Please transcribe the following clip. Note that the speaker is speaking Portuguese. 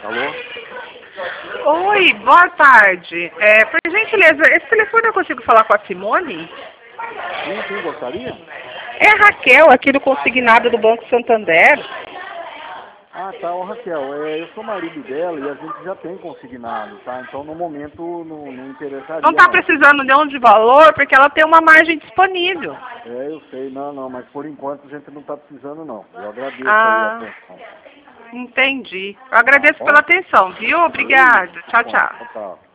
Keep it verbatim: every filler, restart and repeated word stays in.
Alô? Oi, boa tarde. É, por gentileza, esse telefone eu consigo falar com a Simone? Sim, sim, gostaria? É a Raquel, aqui do consignado do Banco Santander. Ah, tá, ô Raquel, é, eu sou marido dela e a gente já tem consignado, tá? Então no momento não, não interessaria Não está não. precisando de um de valor, porque ela tem uma margem disponível. É, eu sei, não, não, mas por enquanto a gente não está precisando não. Eu agradeço aí a Ah, atenção. entendi. Eu agradeço Tá pela bom? atenção, viu? Obrigada. Tchau, tchau. Tchau, tchau.